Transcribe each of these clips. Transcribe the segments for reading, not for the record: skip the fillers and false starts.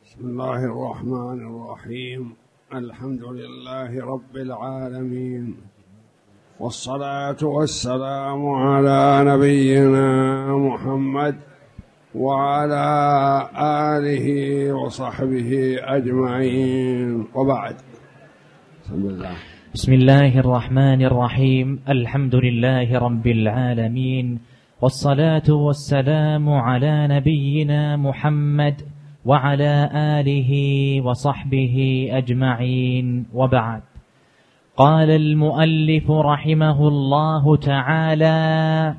بسم الله الرحمن الرحيم. الحمد لله رب العالمين، والصلاة والسلام على نبينا محمد وعلى آله وصحبه أجمعين، وبعد. بسم الله الرحمن الرحيم. الحمد لله رب العالمين، والصلاة والسلام على نبينا محمد وعلى آله وصحبه أجمعين، وبعد. قال المؤلف رحمه الله تعالى: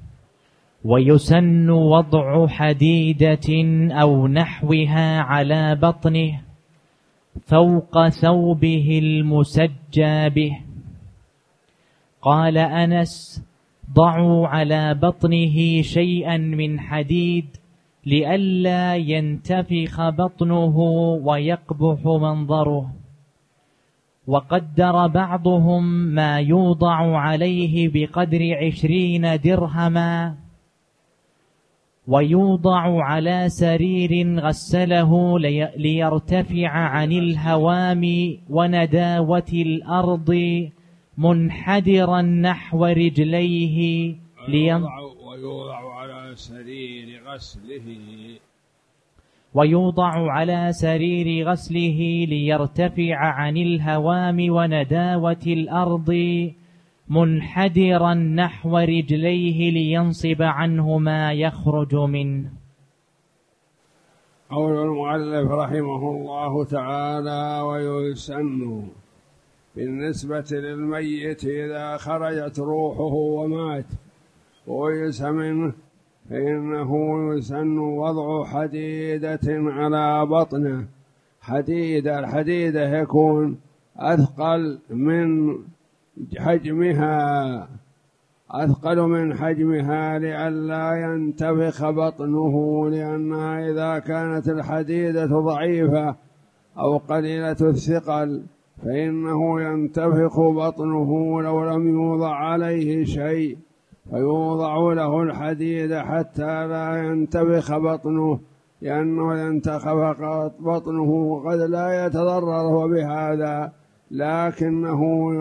ويسن وضع حديدة أو نحوها على بطنه فوق ثوبه المسجى به. قال أنس: ضعوا على بطنه شيئا من حديد لئلا ينتفخ بطنه ويقبح منظره. وقدر بعضهم ما يوضع عليه بقدر 20 درهما، ويوضع على سرير غسله ليرتفع عن الهوام ونداوة الأرض منحدرا نحو رجليه ويوضع على سرير غسله ليرتفع عن الهوام ونداوة الأرض منحدرا نحو رجليه لينصب عنه ما يخرج منه. قول المؤلف رحمه الله تعالى: ويسن بالنسبة للميت إذا خرجت روحه ومات ويئس منه فإنه يسن وضع حديدة على بطنه. الحديدة يكون أثقل من حجمها لئلا ينتفخ بطنه، لأنها إذا كانت الحديدة ضعيفة أو قليلة الثقل فإنه ينتفخ بطنه لو لم يوضع عليه شيء، فيوضع له الحديد حتى لا ينتفخ بطنه، لأنه إذا انتفخ بطنه قد لا يتضرر بهذا، لكنه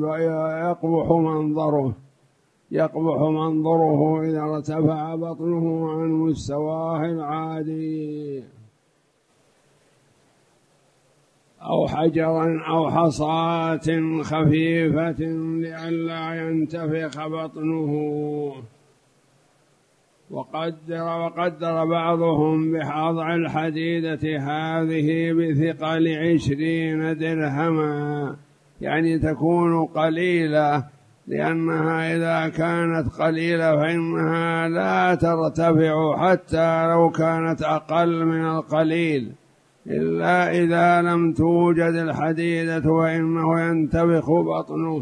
يقبح منظره إذا ارتفع بطنه عن مستواه العادي، أو حجرا أو حصاة خفيفة لئلا ينتفخ بطنه. وقدر بعضهم بوضع الحديدة هذه بثقل 20 درهما، يعني تكون قليلة، لأنها إذا كانت قليلة فإنها لا ترتفع حتى لو كانت أقل من القليل، إلا إذا لم توجد الحديدة فإنه ينتفخ بطنه.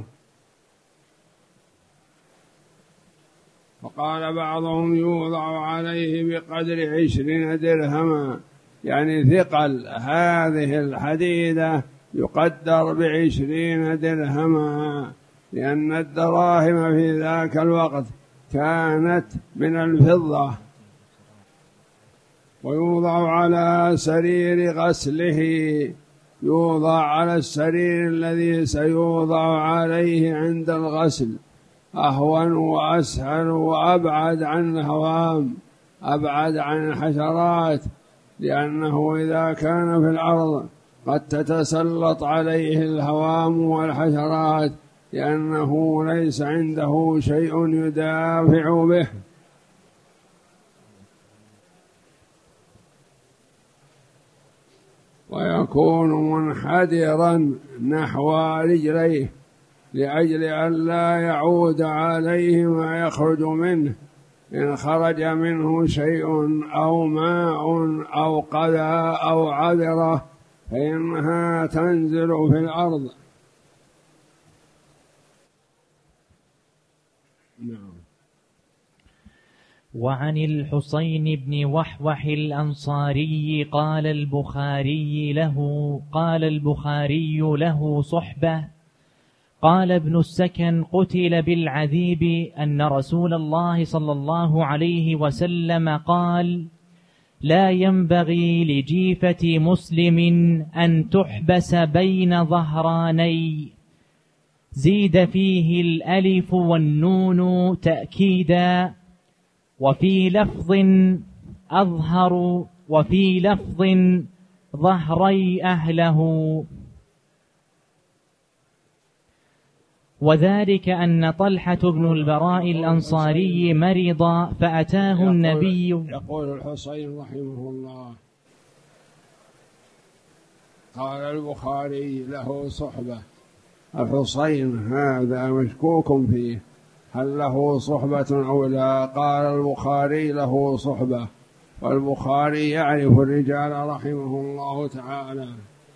وقال بعضهم يوضع عليه بقدر 20 درهما، يعني ثقل هذه الحديدة يقدر ب20 درهما، لأن الدراهم في ذاك الوقت كانت من الفضة. ويوضع على سرير غسله، يوضع على السرير الذي سيوضع عليه عند الغسل، أهون وأسهل وأبعد عن الهوام، أبعد عن الحشرات، لأنه إذا كان في الأرض قد تتسلط عليه الهوام والحشرات، لأنه ليس عنده شيء يدافع به. ويكون منحدرا نحو رجليه لأجل أن لا يعود عليه ما يخرج منه، إن خرج منه شيء أو ماء أو قذى أو عذرة فإنها تنزل في الأرض. وعن الحسين بن وحوح الأنصاري قال البخاري له صحبة، قال ابن السكن: قتل بالعذيب أن رسول الله صلى الله عليه وسلم قال: لا ينبغي لجيفة مسلم أن تحبس بين ظهراني. زيد فيه الألف والنون تأكيدا، وفي لفظ أظهر، وفي لفظ ظهري أهله. وذلك أن طلحة بن البراء الأنصاري مرض فأتاه النبي. يقول الحصين رحمه الله: قال البخاري له صحبة. الحصين هذا مشكوك فيه، هل له صحبة أو لا؟ قال البخاري له صحبة، والبخاري يعرف الرجال رحمه الله تعالى.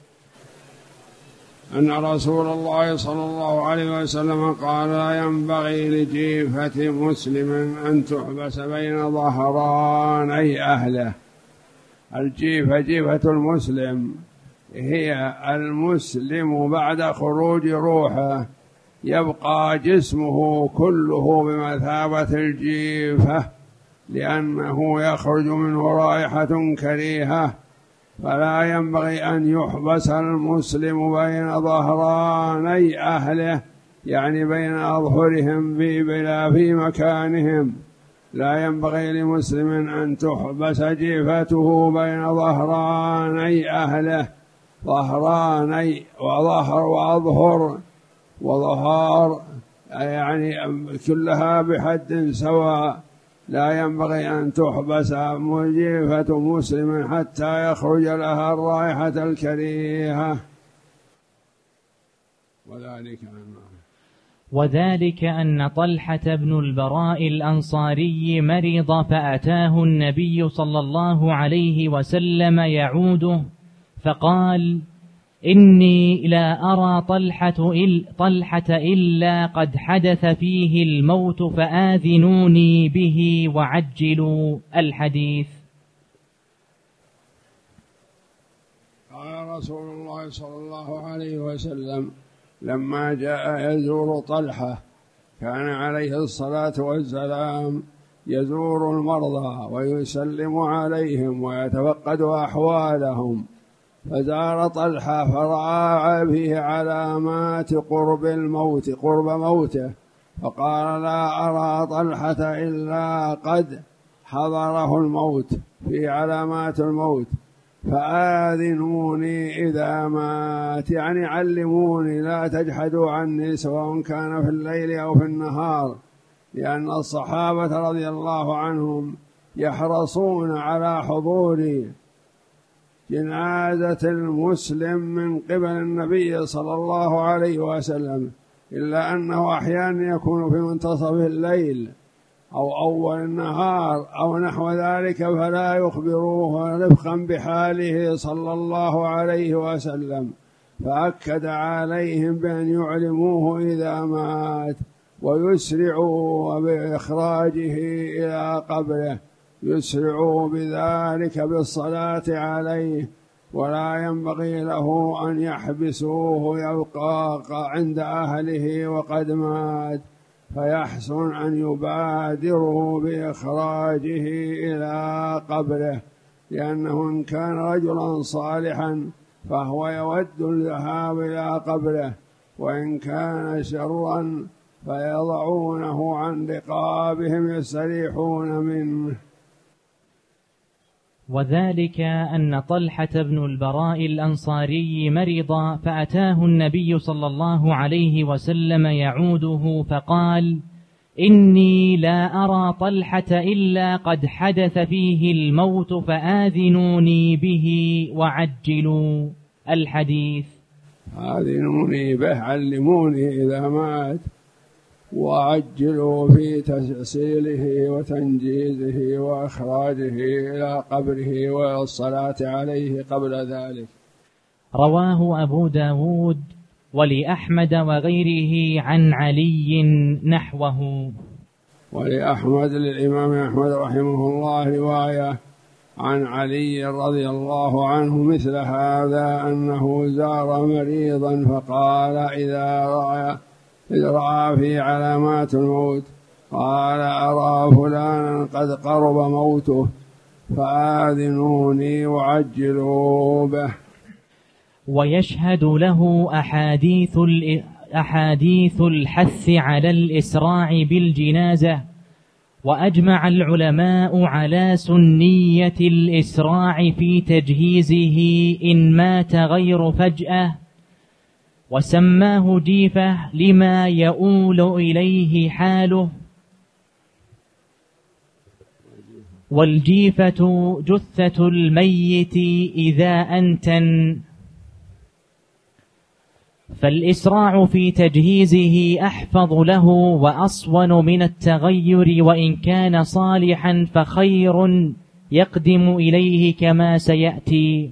أن رسول الله صلى الله عليه وسلم قال: لا ينبغي لجيفة مسلم أن تحبس بين ظهراني أهله. الجيفة جيفة المسلم هي المسلم بعد خروج روحه يبقى جسمه كله بمثابة الجيفة، لأنه يخرج منه رائحة كريهة، فلا ينبغي أن يحبس المسلم بين ظهراني أهله، يعني بين أظهرهم في مكانهم. لا ينبغي لمسلم أن تحبس جيفته بين ظهراني أهله. ظهراني وظهر وأظهر وظهار يعني كلها بحد سواء. لا ينبغي أن تحبس جيفة مسلم حتى يخرج لها الرائحة الكريهة. وذلك أن طلحة بن البراء الأنصاري مرض فأتاه النبي صلى الله عليه وسلم يعوده، فقال: إني لا أرى طلحة إلا قد حدث فيه الموت فآذنوني به وعجلوا. الحديث. قال رسول الله صلى الله عليه وسلم لما جاء يزور طلحة، كان عليه الصلاة والسلام يزور المرضى ويسلم عليهم ويتفقد أحوالهم، فزار طلحة فرأى فيه علامات قرب موته، فقال: لا أرى طلحة إلا قد حضره الموت، في علامات الموت، فآذنوني إذا مات، يعني علموني لا تجحدوا عني سواء كان في الليل أو في النهار، لأن الصحابة رضي الله عنهم يحرصون على حضور جنازة المسلم من قبل النبي صلى الله عليه وسلم، إلا أنه أحيانا يكون في منتصف الليل أو أول النهار أو نحو ذلك، فلا يخبروه رفقا بحاله صلى الله عليه وسلم، فأكد عليهم بأن يعلموه إذا مات ويسرعوا بإخراجه إلى قبره، يسرعوا بذلك بالصلاة عليه، ولا ينبغي له أن يحبسوه يبقى عند أهله وقد مات، فيحسن أن يبادروا بإخراجه إلى قبره، لأنه إن كان رجلا صالحا فهو يود الذهاب إلى قبره، وإن كان شرا فيضعونه عن رقابهم يستريحون منه. وذلك أن طلحة بن البراء الأنصاري مرض فأتاه النبي صلى الله عليه وسلم يعوده، فقال: إني لا أرى طلحة إلا قد حدث فيه الموت فآذنوني به وعجلوا. الحديث. آذنوني به، علموني إذا مات، وعجلوا في تسيله وتنجيزه وإخراجه إلى قبره والصلاة عليه قبل ذلك. رواه أبو داود ولأحمد وغيره عن علي نحوه. ولأحمد للإمام أحمد رحمه الله رواية عن علي رضي الله عنه مثل هذا، أنه زار مريضا فقال إذ رأى في علامات الموت قال: أرى فلانا قد قرب موته، فآذنوني وعجلوا به. ويشهد له أحاديث الحث على الإسراع بالجنازة. وأجمع العلماء على سنية الإسراع في تجهيزه إن مات غير فجأة، وسماه جيفة لما يؤول إليه حاله. والجيفة جثة الميت إذا أنتن، فالإسراع في تجهيزه أحفظ له وأصون من التغير، وإن كان صالحا فخير يقدم إليه كما سيأتي.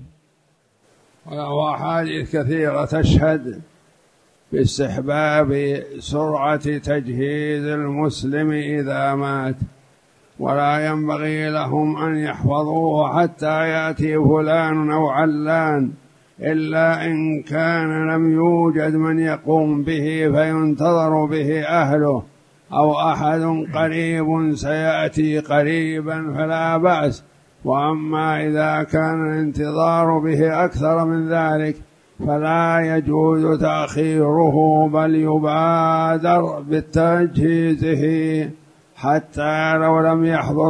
وأحاديث كثيرة تشهد باستحباب سرعة تجهيز المسلم إذا مات، ولا ينبغي لهم أن يحفظوه حتى يأتي فلان أو علان، إلا إن كان لم يوجد من يقوم به فينتظر به أهله أو أحد قريب سيأتي قريبا فلا بأس. وأما إذا كان الانتظار به أكثر من ذلك فلا يجوز تأخيره، بل يبادر بتجهيزه حتى لو لم يحضر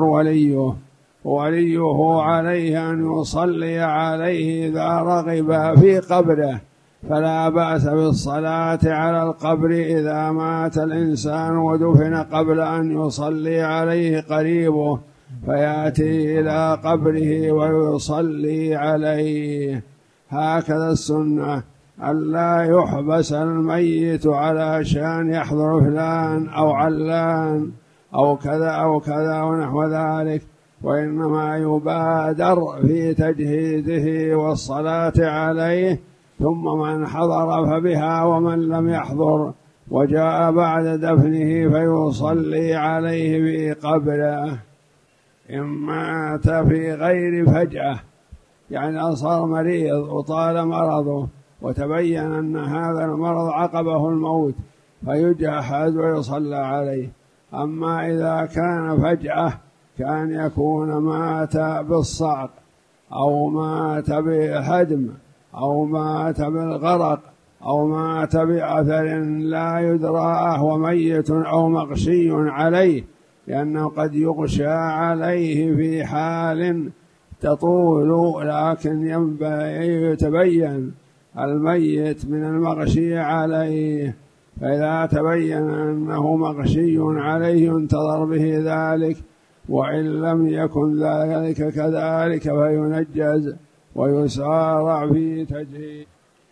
وليه عليه أن يصلي عليه إذا رغب في قبره، فلا بأس بالصلاة على القبر إذا مات الإنسان ودفن قبل أن يصلي عليه قريبه، فيأتي إلى قبره ويصلي عليه. هكذا السنة، ألا يحبس الميت على شان يحضر فلان أو علان أو كذا أو كذا ونحو ذلك، وإنما يبادر في تجهيزه والصلاة عليه، ثم من حضر فبها ومن لم يحضر وجاء بعد دفنه فيصلي عليه في قبره. إن مات في غير فجأة، يعني صار مريض وطال مرضه وتبين أن هذا المرض عقبه الموت فيجهز ويصلى عليه. أما إذا كان فجأة كان يكون مات بالصعق أو مات بهدم أو مات بالغرق أو مات بأثر لا يدرى أهو ميت أو مغشي عليه، لأنه قد يغشى عليه في حال تطول، لكن ينبغي يتبين الميت من المغشي عليه، فإذا تبين أنه مغشي عليه ينتظر به ذلك، وإن لم يكن ذلك كذلك فينجز ويسارع في تجهيزه.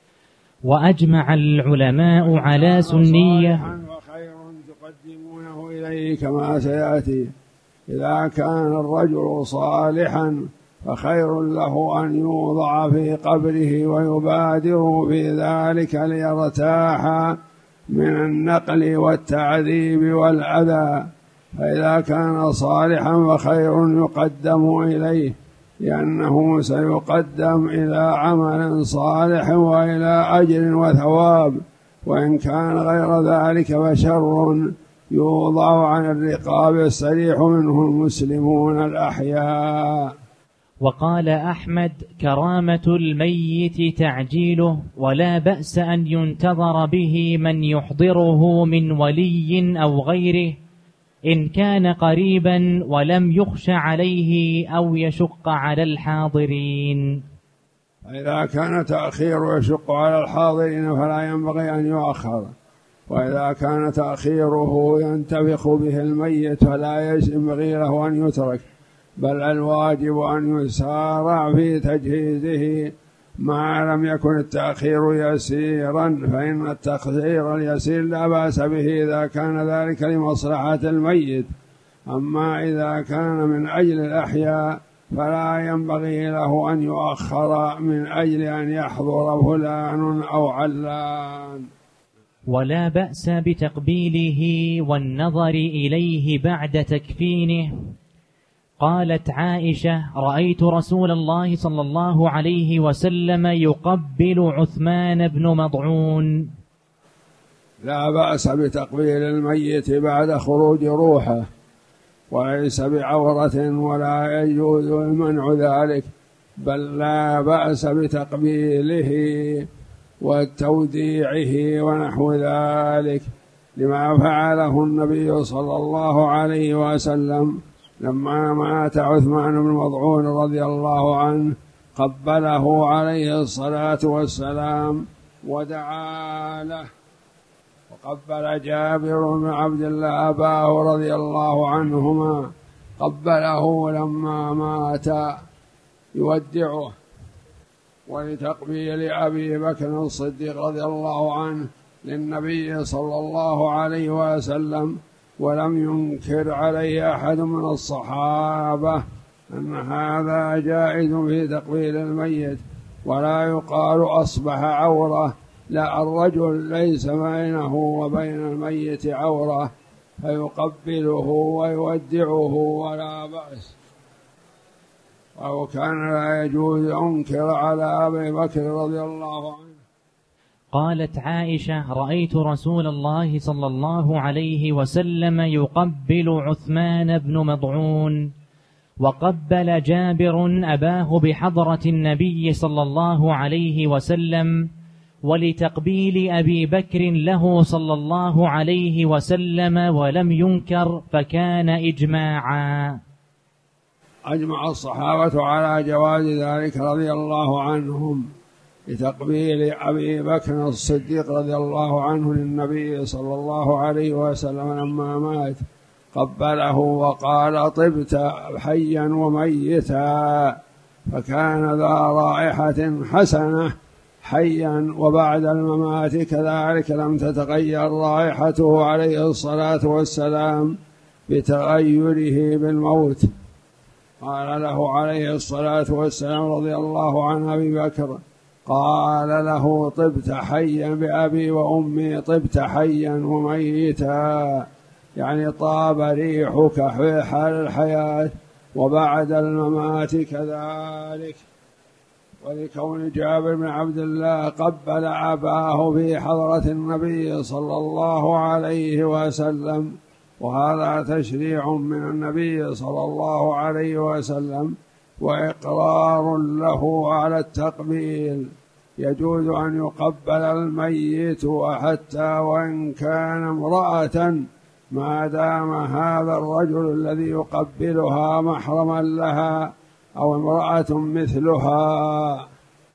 وأجمع العلماء على سنية وخير تقدمونه إليه كما سيأتي. إذا كان الرجل صالحا فخير له أن يوضع في قبره ويبادر في ذلك ليرتاح من النقل والتعذيب والأذى، فإذا كان صالحا فخير يقدم إليه، لأنه سيقدم إلى عمل صالح وإلى أجر وثواب، وإن كان غير ذلك فشر يوضع عن الرقاب يستريح منه المسلمون الأحياء. وقال أحمد: كرامة الميت تعجيله، ولا بأس أن ينتظر به من يحضره من ولي أو غيره إن كان قريبا ولم يخش عليه أو يشق على الحاضرين. إذا كان تأخير يشق على الحاضرين فلا ينبغي أن يؤخر، وإذا كان تأخيره ينتفخ به الميت فلا ينبغي له أن يترك، بل الواجب أن يسارع في تجهيزه ما لم يكن التأخير يسيرا، فإن التأخير اليسير لا بأس به إذا كان ذلك لمصلحة الميت. أما إذا كان من أجل الأحياء فلا ينبغي له أن يؤخر من أجل أن يحضر فلان أو علان. ولا بأس بتقبيله والنظر إليه بعد تكفينه. قالت عائشة: رأيت رسول الله صلى الله عليه وسلم يقبل عثمان بن مضعون. لا بأس بتقبيل الميت بعد خروج روحه، وليس بعورة ولا يجوز منع ذلك، بل لا بأس بتقبيله وتوديعه ونحو ذلك، لما فعله النبي صلى الله عليه وسلم لما مات عثمان بن مظعون رضي الله عنه، قبله عليه الصلاة والسلام ودعا له. وقبل جابر بن عبد الله أباه رضي الله عنهما، قبله لما مات يودعه. ولتقبيل أبي بكر الصديق رضي الله عنه للنبي صلى الله عليه وسلم، ولم ينكر عليه أحد من الصحابة أن هذا جائز في تقبيل الميت، ولا يقال أصبح عورة، لا، الرجل ليس بينه وبين الميت عورة فيقبله ويودعه ولا بأس. أو كان لا يجوز أنكر على أبي بكر رضي الله عنه. قالت عائشة: رأيت رسول الله صلى الله عليه وسلم يقبل عثمان بن مظعون، وقبل جابر أباه بحضرة النبي صلى الله عليه وسلم، ولتقبيل أبي بكر له صلى الله عليه وسلم ولم ينكر، فكان إجماعا. أجمع الصحابة على جواز ذلك رضي الله عنهم لتقبيل أبي بكر الصديق رضي الله عنه للنبي صلى الله عليه وسلم لما مات، قبله وقال: طبت حيا وميتا، فكان ذا رائحة حسنة حيا، وبعد الممات كذلك لم تتغير رائحته عليه الصلاة والسلام بتغيره بالموت. قال له عليه الصلاة والسلام رضي الله عن أبي بكر، قال له: طبت حيا بأبي وأمي، طبت حيا وميتا، يعني طاب ريحك في حال الحياة وبعد الممات كذلك. ولكون جابر بن عبد الله قبل أباه في حضرة النبي صلى الله عليه وسلم، وهذا تشريع من النبي صلى الله عليه وسلم وإقرار له على التقبيل، يجوز أن يقبل الميت حتى وإن كان امرأة، ما دام هذا الرجل الذي يقبلها محرما لها أو امرأة مثلها.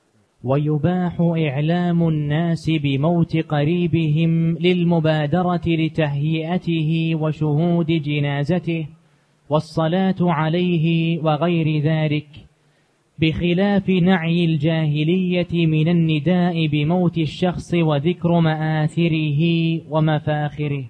ويباح إعلام الناس بموت قريبهم للمبادرة لتهيئته وشهود جنازته والصلاة عليه وغير ذلك، بخلاف نعي الجاهلية من النداء بموت الشخص وذكر مآثره ومفاخره.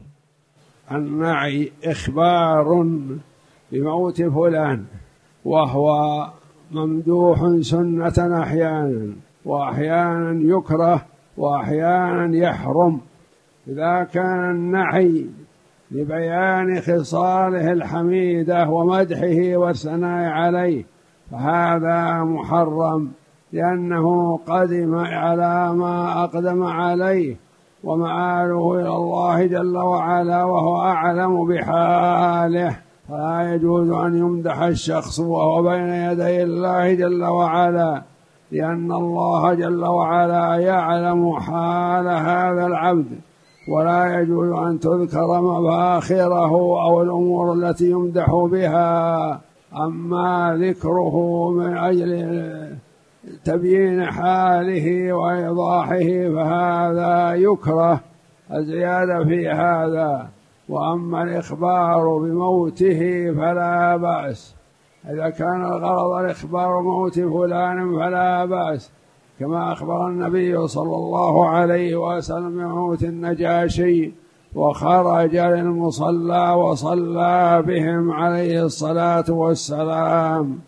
النعي إخبار بموت فلان، وهو ممدوح سنة أحيانا، وأحيانا يكره، وأحيانا يحرم. إذا كان النعي لبيان خصاله الحميدة ومدحه والثناء عليه فهذا محرم، لأنه قدم على ما أقدم عليه، ومآله إلى الله جل وعلا وهو أعلم بحاله، فلا يجوز أن يمدح الشخص وهو بين يدي الله جل وعلا، لأن الله جل وعلا يعلم حال هذا العبد، ولا يجوز أن تذكر مفاخره أو الأمور التي يمدح بها. أما ذكره من أجل تبيين حاله وإيضاحه فهذا يكره الزيادة في هذا. وأما الإخبار بموته فلا بأس، إذا كان الغرض الإخبار موت فلان فلا بأس، كما أخبر النبي صلى الله عليه وسلم بموت النجاشي وخرج للمصلى وصلى بهم عليه الصلاة والسلام.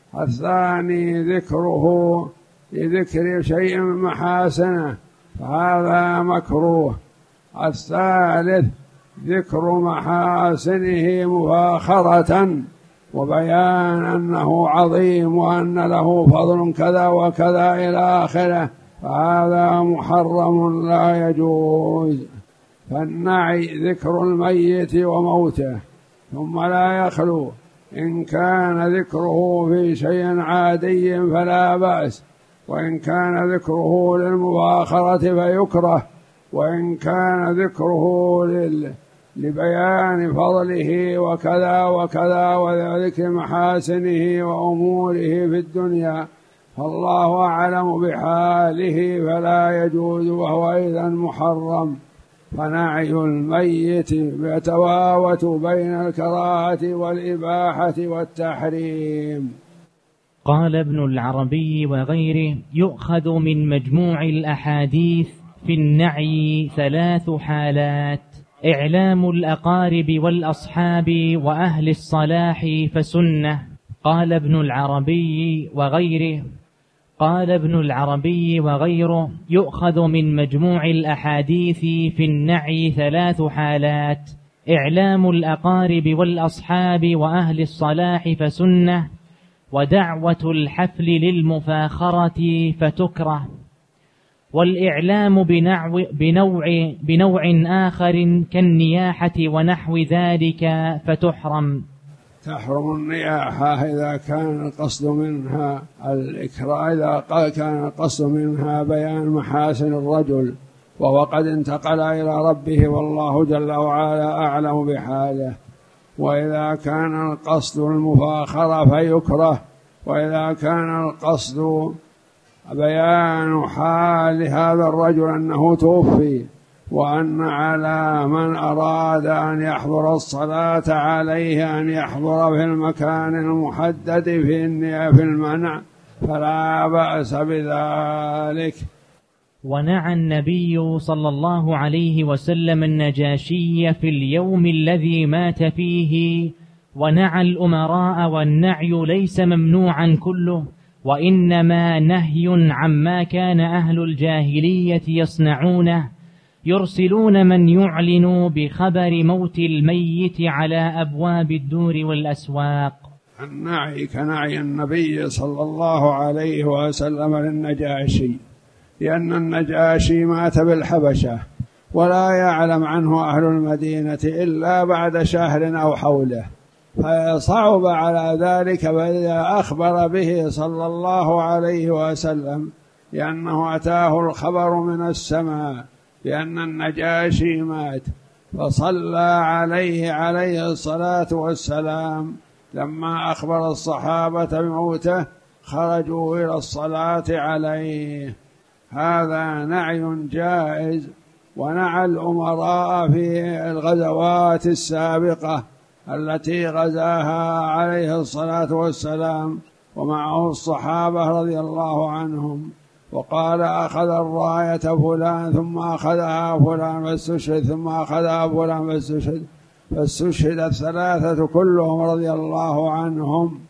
الثاني ذكره لذكر شيء من محاسنه فهذا مكروه. الثالث ذكر محاسنه مفاخرة وبيان أنه عظيم وأن له فضل كذا وكذا إلى آخره، فهذا محرم لا يجوز. فالنعي ذكر الميت وموته ثم لا يخلو. إن كان ذكره في شيء عادي فلا بأس، وإن كان ذكره للمفاخرة فيكره، وإن كان ذكره لبيان فضله وكذا وكذا وذكر محاسنه وأموره في الدنيا فالله أعلم بحاله فلا يجوز، وهو إذن محرم. فنعي الميت يتفاوت بين الكراهة والإباحة والتحريم. قال ابن العربي وغيره: يؤخذ من مجموع الأحاديث في النعي 3 حالات: إعلام الأقارب والأصحاب وأهل الصلاح فسنة. قال ابن العربي وغيره: يؤخذ من مجموع الأحاديث في النعي 3 حالات: إعلام الأقارب والأصحاب وأهل الصلاح فسنة، ودعوة الحفل للمفاخرة فتكره، والإعلام بنوع آخر كالنياحة ونحو ذلك فتحرم. تحرم النياحة إذا كان القصد منها الإكراه، إذا كان القصد منها بيان محاسن الرجل وهو قد انتقل إلى ربه والله جل وعلا أعلم بحاله. وإذا كان القصد المفاخرة فيكره، وإذا كان القصد بيان حال هذا الرجل أنه توفي وأن على من أراد أن يحضر الصلاة عليه أن يحضر في المكان المحدد في المنع فلا بأس بذلك. ونعى النبي صلى الله عليه وسلم النجاشي في اليوم الذي مات فيه، ونعى الأمراء، والنعي ليس ممنوعا كله، وإنما نهي عما كان أهل الجاهلية يصنعونه، يرسلون من يعلن بخبر موت الميت على أبواب الدور والأسواق. النعي كنعي النبي صلى الله عليه وسلم للنجاشي، لأن النجاشي مات بالحبشة ولا يعلم عنه أهل المدينة إلا بعد شهر أو حوله، فصعب على ذلك فإذا أخبر به صلى الله عليه وسلم لأنه أتاه الخبر من السماء بأن النجاشي مات، فصلى عليه الصلاة والسلام. لما أخبر الصحابة بموته خرجوا إلى الصلاة عليه. هذا نعي جائز. ونعى الأمراء في الغزوات السابقة التي غزاها عليه الصلاة والسلام ومعه الصحابة رضي الله عنهم، وقال: أخذ الراية فلان ثم أخذها فلان فاستشهد ثم أخذها فلان فاستشهد، فاستشهد الثلاثة كلهم رضي الله عنهم،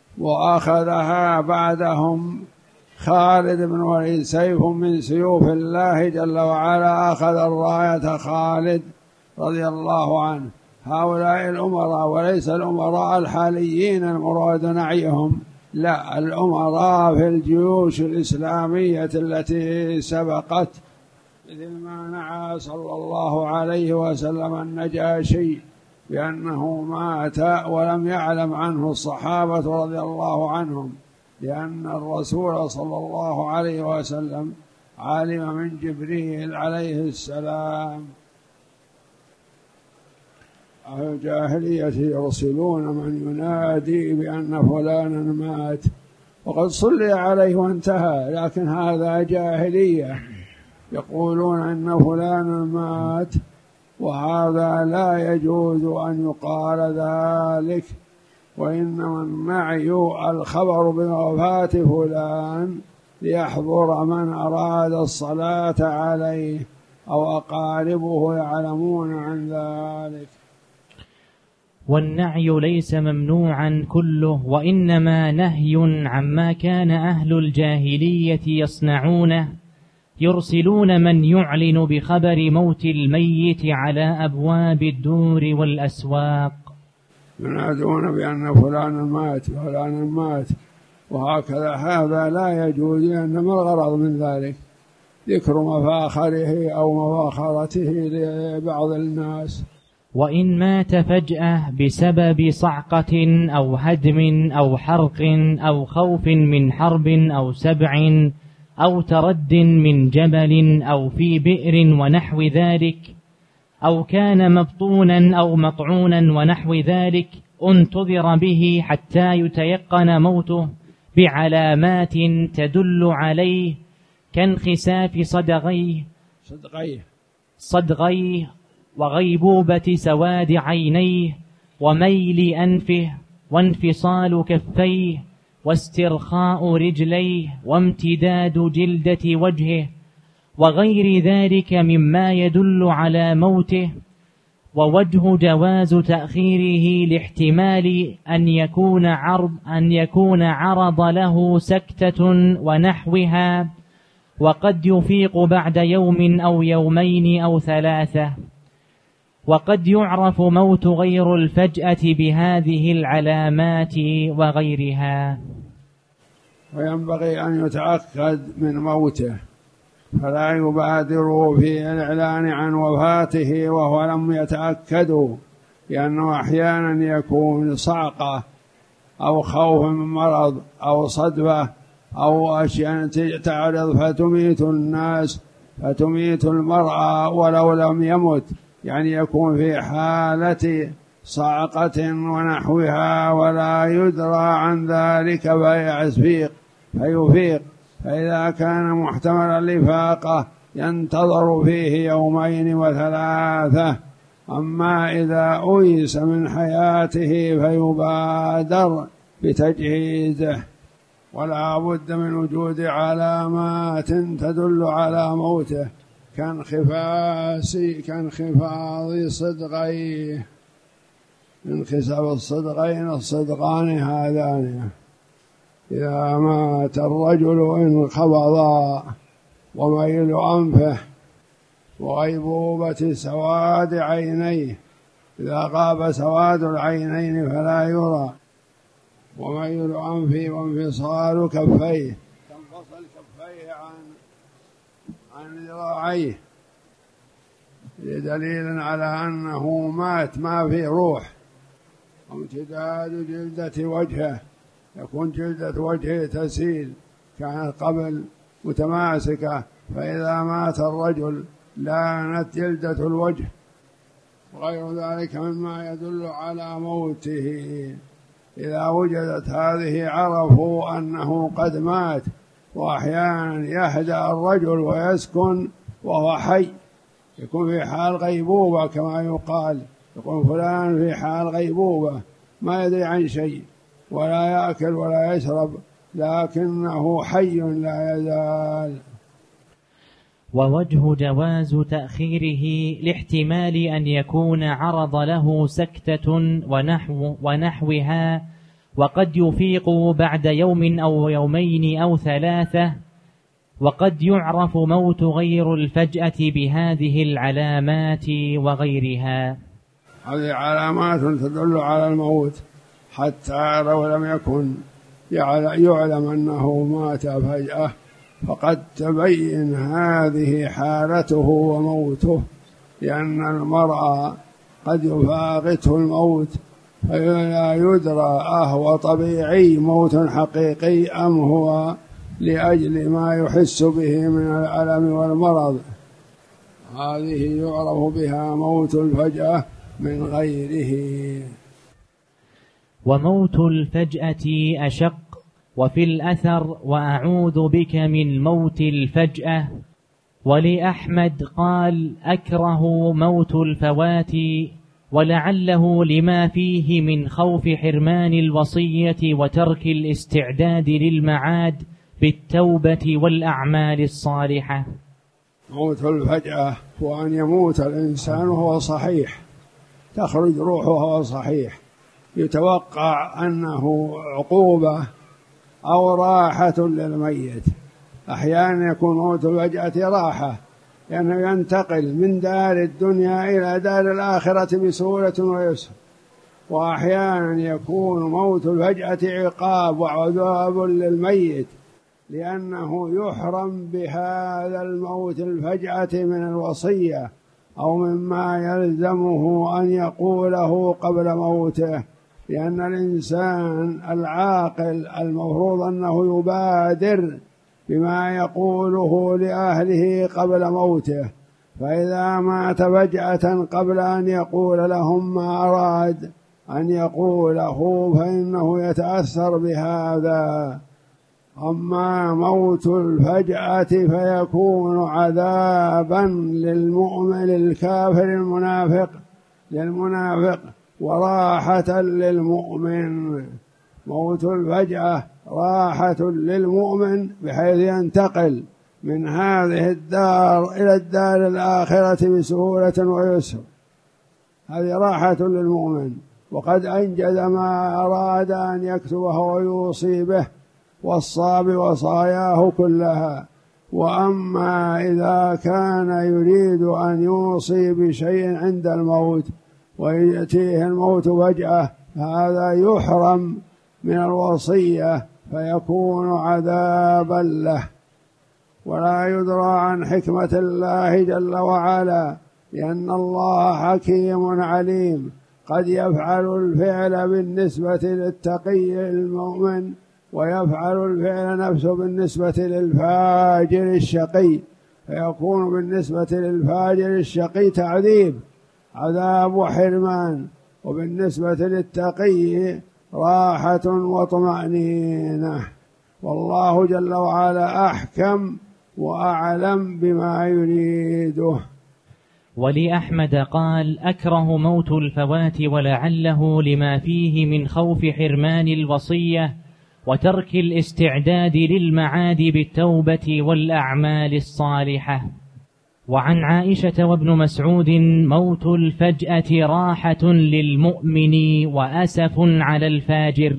وأخذها بعدهم خالد بن الوليد سيف من سيوف الله جل وعلا، أخذ الراية خالد رضي الله عنه. هؤلاء الأمراء، وليس الأمراء الحاليين المراد نعيهم، لا، الأمراء في الجيوش الإسلامية التي سبقت، مثل ما نعى صلى الله عليه وسلم النجاشي بأنه مات ولم يعلم عنه الصحابة رضي الله عنهم، لأن الرسول صلى الله عليه وسلم علم من جبريل عليه السلام. أهل الجاهلية يرسلون من ينادي بأن فلانا مات وقد صلي عليه وانتهى، لكن هذا جاهلية، يقولون أن فلانا مات، وهذا لا يجوز أن يقال ذلك. وإنما النعي الخبر بوفاة فلان ليحضر من أراد الصلاة عليه أو أقاربه يعلمون عن ذلك. والنعي ليس ممنوعا كله، وإنما نهي عما كان أهل الجاهلية يصنعونه، يرسلون من يعلن بخبر موت الميت على أبواب الدور والأسواق، ينادون بأن فلانا مات فلانا مات، وهكذا. هذا لا يجوز، لأن ما الغرض من ذلك؟ ذكر مفاخره أو مفاخرته لبعض الناس. وإن مات فجأة بسبب صعقة أو هدم أو حرق أو خوف من حرب أو سبع أو ترد من جبل أو في بئر ونحو ذلك، أو كان مبطونا أو مطعونا ونحو ذلك، انتظر به حتى يتيقن موته بعلامات تدل عليه كانخساف صدغيه وغيبوبة سواد عينيه وميل أنفه وانفصال كفيه واسترخاء رجليه وامتداد جلدة وجهه وغير ذلك مما يدل على موته. ووجه جواز تأخيره لاحتمال أن يكون عرض له سكتة ونحوها، وقد يفيق بعد يوم أو يومين أو ثلاثة. وقد يعرف موت غير الفجأة بهذه العلامات وغيرها. وينبغي أن يتأكد من موته، فلا يبادروا في الإعلان عن وفاته وهو لم يتأكدوا، لأنه أحيانا يكون صعقة أو خوف من مرض أو صدفة أو أشياء تعرض فتميت الناس، فتميت المرأة ولو لم يمت، يعني يكون في حالة صعقة ونحوها ولا يدرى عن ذلك فيفيق. فإذا كان محتمل الإفاقة ينتظر فيه يومين وثلاثة. أما إذا أيس من حياته فيبادر بتجهيزه، ولا بد من وجود علامات تدل على موته كانخفاض صدغيه، انخساف الصدغان هذان. إذا مات الرجل انقبضا، وميل أنفه وغيبوبة سواد عينيه، إذا غاب سواد العينين فلا يرى، وميل أنفه وانفصال كفيه، تنفصل كفيه عن ذراعيه، دليل على أنه مات ما في روح. وامتداد جلدة وجهه، يكون جلدة وجهه تسيل، كانت قبل متماسكة، فإذا مات الرجل لانت جلدة الوجه، وغير ذلك مما يدل على موته. إذا وجدت هذه عرفوا أنه قد مات. وأحيانا يهدأ الرجل ويسكن وهو حي، يكون في حال غيبوبة كما يقال، يكون فلان في حال غيبوبة ما يدري عن شيء ولا يأكل ولا يشرب، لكنه حي لا يزال. ووجه جواز تأخيره لاحتمال أن يكون عرض له سكتة ونحوها، وقد يفيق بعد يوم أو يومين أو ثلاثة. وقد يعرف موت غير الفجأة بهذه العلامات وغيرها. هذه علامات تدل على الموت، حتى لو لم يكن يعلم أنه مات فجأة، فقد تبين هذه حالته وموته، لأن المرء قد يفاقته الموت فلا يدرى أهو طبيعي موت حقيقي أم هو لأجل ما يحس به من الألم والمرض. هذه يعرف بها موت الفجأة من غيره. وموت الفجأة أشق. وفي الأثر وأعوذ بك من موت الفجأة. ولأحمد قال أكره موت الفوات، ولعله لما فيه من خوف حرمان الوصية وترك الاستعداد للمعاد بالتوبة والأعمال الصالحة. موت الفجأة هو أن يموت الإنسان وهو صحيح، تخرج روحه وهو صحيح، يتوقع أنه عقوبة أو راحة للميت. أحيانا يكون موت الفجأة راحة، لأنه ينتقل من دار الدنيا إلى دار الآخرة بسهولة ويسر. وأحيانا يكون موت الفجأة عقاب وعذاب للميت، لأنه يحرم بهذا الموت الفجأة من الوصية أو مما يلزمه أن يقوله قبل موته، لأن الإنسان العاقل المفروض أنه يبادر بما يقوله لأهله قبل موته، فإذا مات فجأة قبل أن يقول لهم ما أراد أن يقوله فإنه يتأثر بهذا. أما موت الفجأة فيكون عذابا للمؤمن للكافر للمنافق وراحة للمؤمن. موت الفجأة راحة للمؤمن بحيث ينتقل من هذه الدار إلى الدار الآخرة بسهولة ويسر، هذه راحة للمؤمن، وقد أنجز ما أراد أن يكتبه ويوصي به وصى بوصاياه كلها. وأما إذا كان يريد أن يوصي بشيء عند الموت ويأتيه الموت فجأة فهذا يحرم من الوصية فيكون عذابا له. ولا يدرى عن حكمة الله جل وعلا، لأن الله حكيم عليم، قد يفعل الفعل بالنسبة للتقي المؤمن ويفعل الفعل نفسه بالنسبة للفاجر الشقي، فيكون بالنسبة للفاجر الشقي تعذيب عذاب وحرمان، وبالنسبة للتقي راحة وطمأنينة. والله جل وعلا أحكم وأعلم بما يريده. ولأحمد قال: أكره موت الفوات ولعله لما فيه من خوف حرمان الوصية وترك الاستعداد للمعاد بالتوبة والأعمال الصالحة. وعن عائشة وابن مسعود: موت الفجأة راحة للمؤمن وأسف على الفاجر.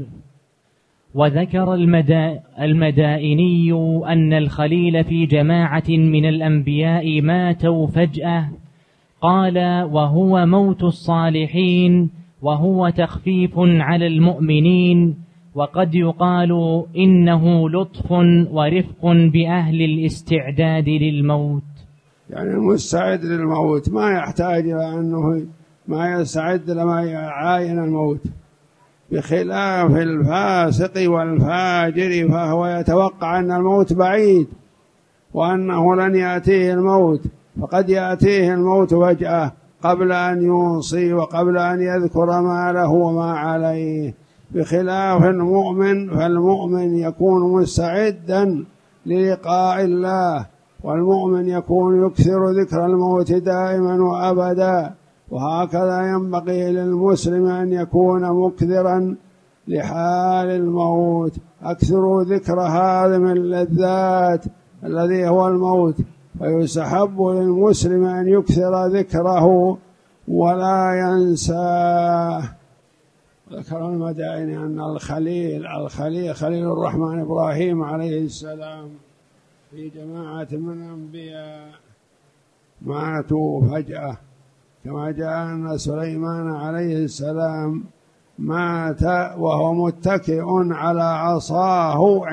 وذكر المدائني أن الخليل في جماعة من الأنبياء ماتوا فجأة، قال: وهو موت الصالحين وهو تخفيف على المؤمنين، وقد يقال إنه لطف ورفق بأهل الاستعداد للموت. يعني المستعد للموت ما يحتاج إلى أنه ما يستعد لما يعاين الموت، بخلاف الفاسق والفاجر فهو يتوقع أن الموت بعيد وأنه لن يأتيه الموت، فقد يأتيه الموت فجأة قبل أن يوصي وقبل أن يذكر ما له وما عليه، بخلاف المؤمن، فالمؤمن يكون مستعدا للقاء الله، والمؤمن يكون يكثر ذكر الموت دائما وأبدا. وهكذا ينبغي للمسلم أن يكون مكثرا لحال الموت، أكثروا ذكر هذه اللذات الذي هو الموت، فيستحب للمسلم أن يكثر ذكره ولا ينساه. ذكر المدائن أن خليل الرحمن إبراهيم عليه السلام في جماعة من الأنبياء ماتوا فجأة، كما جاء أن سليمان عليه السلام مات وهو متكئ على عصاه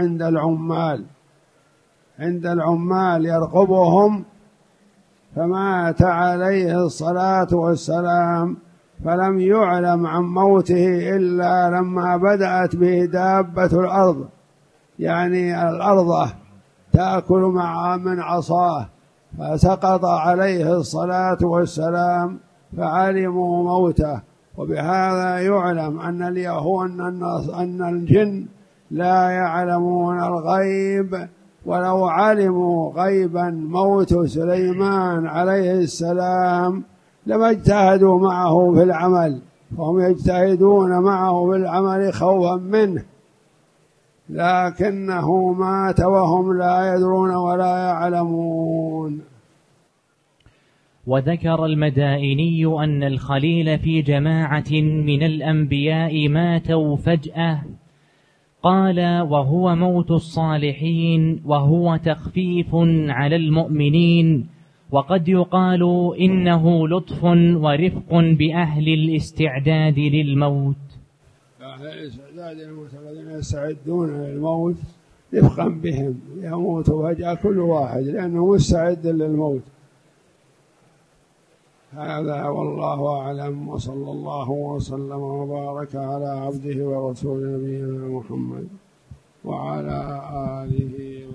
عند العمال يرقبهم، فمات عليه الصلاة والسلام، فلم يعلم عن موته إلا لما بدأت به دابة الأرض، يعني الأرض تأكل من عصاه، فسقط عليه الصلاة والسلام فعلموا موته. وبهذا يعلم أن اليهود أن الجن لا يعلمون الغيب، ولو علموا غيبا موت سليمان عليه السلام لما اجتهدوا معه في العمل، فهم يجتهدون معه في العمل خوفا منه، لكنه مات وهم لا يدرون ولا يعلمون. وذكر المدائني أن الخليل في جماعة من الأنبياء ماتوا فجأة، قال: وهو موت الصالحين وهو تخفيف على المؤمنين، وقد يقال إنه لطف ورفق بأهل الاستعداد للموت. أهل الاستعداد للموت الذين يستعدون للموت رفقا بهم، يموت فجأة كل واحد لأنه مستعد للموت. هذا والله أعلم، وصلى الله وسلم وبارك على عبده ورسول نبينا محمد وعلى آله